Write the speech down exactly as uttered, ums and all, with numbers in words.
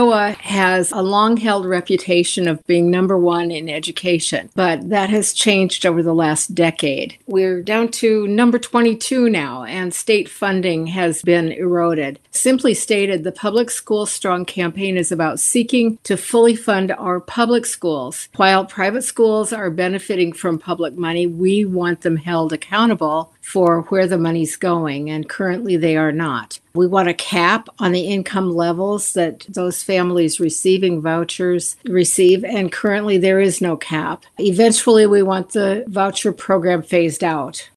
Iowa has a long-held reputation of being number one in education, but that has changed over the last decade. We're down to number twenty-two now, and state funding has been eroded. Simply stated, the Public School Strong campaign is about seeking to fully fund our public schools. While private schools are benefiting from public money, we want them held accountable for where the money's going, and currently they are not. We want a cap on the income levels that those families receiving vouchers receive, and currently there is no cap. Eventually, we want the voucher program phased out.